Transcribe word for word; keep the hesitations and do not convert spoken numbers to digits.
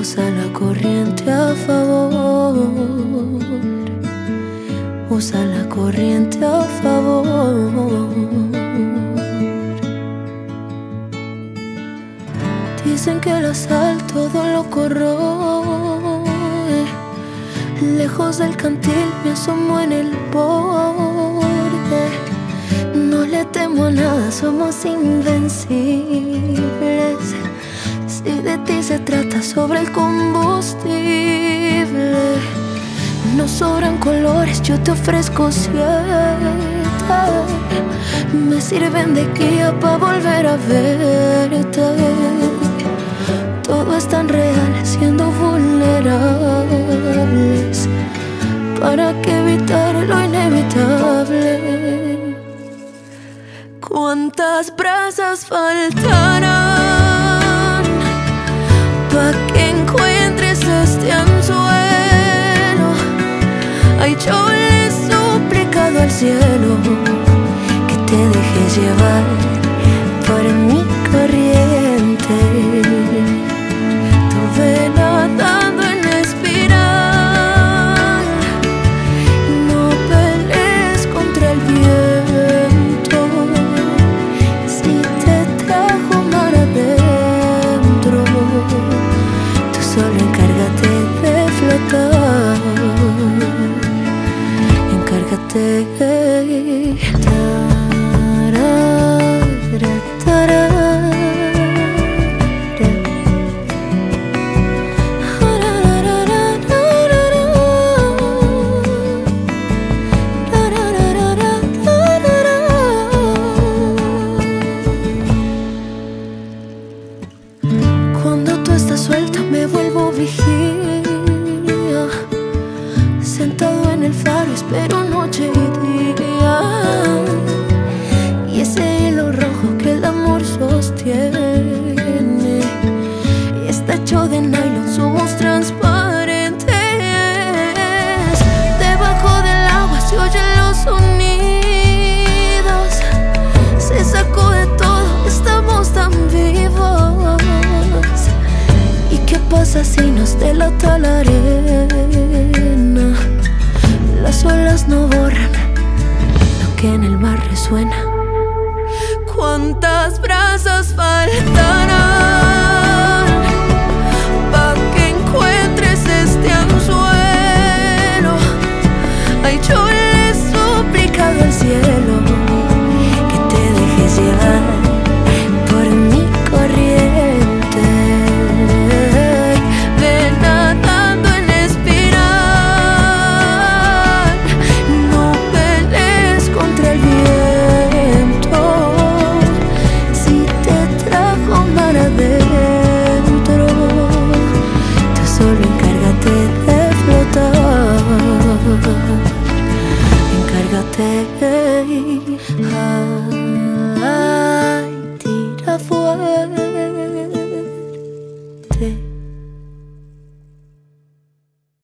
Usa la corriente a favor, usa la corriente a favor. Dicen que la sal todo lo corroe. Lejos del cantil me asomo en el borde. No le temo a nada, somos invencibles. Si de ti se trata, sobre el combustible. No sobran colores, yo te ofrezco siete. Me sirven de guía para volver a verte. Todo es tan real, siendo vulnerables. ¿Para qué evitar lo inevitable? ¿Cuántas brasas faltarán pa' que encuentres este anzuelo? Ay, yo le he suplicado al cielo que te dejes llevar por mi corriente. Tu vena nadando en espiral. No pelees contra el viento. Si te trajo mar adentro, tú solo encárgate de flotar. Encárgate. Cuando tú estás suelta me vuelvo vigía. Sentado en el faro espero noche y día. Y ese hilo rojo que el amor sostiene está hecho de nylon, somos transparentes. Debajo del agua se oyen los sonidos. Se sacó de todo, estamos tan vivos. ¿Y qué pasa si nos delata la arena? Las olas no borran lo que en el mar resuena.